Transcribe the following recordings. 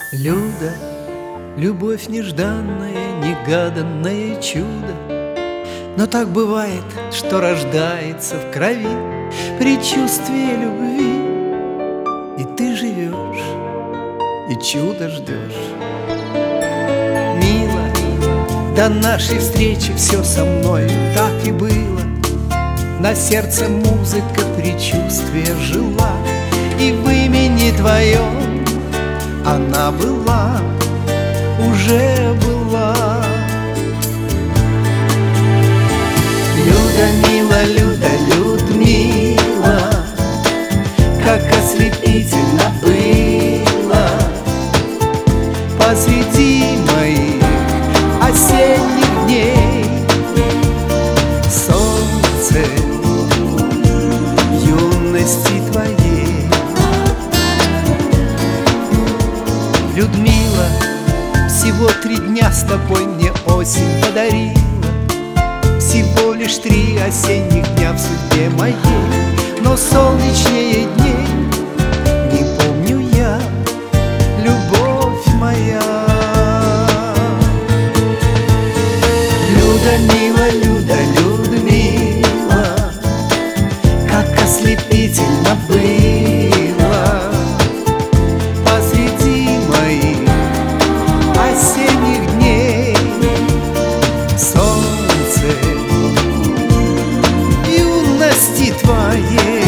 Люда, любовь нежданная, негаданное чудо. Но так бывает, что рождается в крови предчувствие любви, и ты живешь, и чудо ждешь. Мило, до нашей встречи все со мною так и было. На сердце музыка предчувствия жила, и в имени твоем она была, уже была. Люда, мила, Люда, Людмила, как ослепительно было посреди моих осенних дней солнце юности твоей. Людмила, всего 3 дня с тобой мне осень подарила, всего лишь 3 осенних дня в судьбе моей, но солнечнее дней не помню я, любовь моя. Люда, мила, Люда, Людмила, как ослепительно было посреди моих осенних дней солнце юности твоей.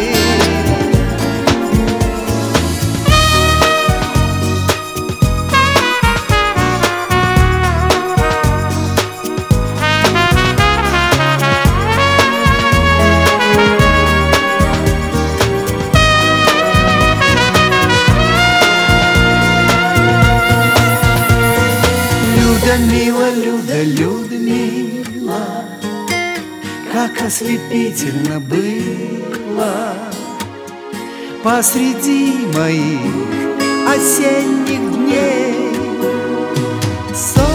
Люда, мила, Люда, Людмила, как ослепительно было посреди моих осенних дней.